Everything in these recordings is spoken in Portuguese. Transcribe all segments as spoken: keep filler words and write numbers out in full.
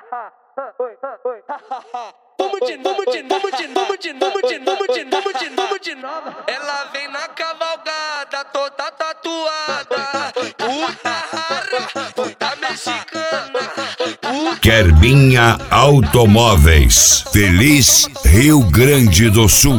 Vamos de vamos de vamos de vamos de vamos de vamos de vamos de vamos de nova. Ela vem na cavalgada, toda tatuada. Puta rara, puta mexicana. Kerbinha Automóveis, Feliz Rio Grande do Sul.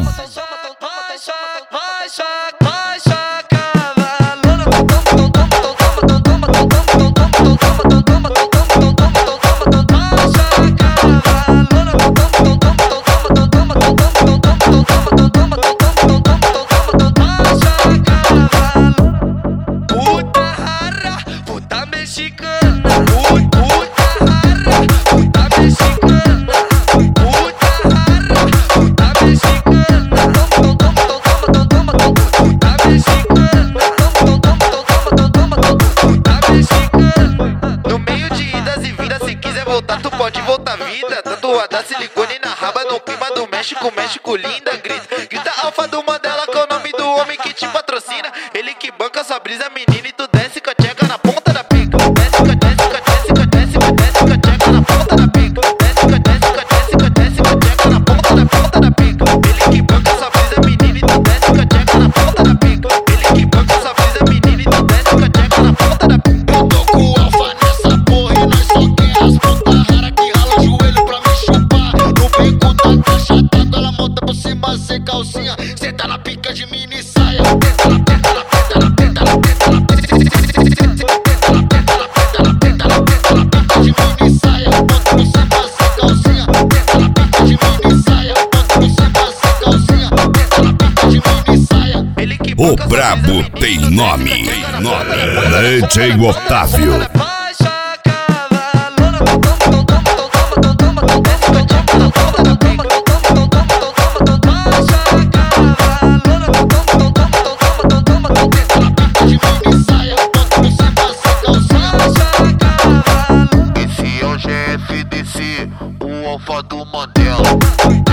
Tu pode voltar vida, tatuada silicone na raba, no clima do México, México linda, grita, grita alfa do Mandela, que é o nome do homem que te patrocina, ele que banca sua brisa, menina, e tu desce com a tcheca na ponta da pica, desce com a desce com a desce com a desce com a desce com a tcheca na ponta da pica, desce com a desce com a desce com a desce com a tcheca na ponta da ponta da pica, ele que banca sua brisa, menina, e tu desce com a tcheca na ponta da pica, ele que banca sua brisa, menina, e tu desce com a tcheca na ponta da pica. Eu tô com o alfa nessa porra e nós só quer as putas raras que rala o joelho pra me chupar. No bico da caixa d'água, ela monta por cima sem calcinha, senta na pica de mini saia, tenta na tenta na tenta na tenta na tenta na tenta na tenta na tenta na tenta na tenta na pica de mini saia, monta por cima sem calcinha, tenta na pica de mini saia, monta por cima sem calcinha, tenta na pica de mini saia. O brabo tem nome, nome, D J Otávio. Esse é o G F D C, o alfa do Mandela.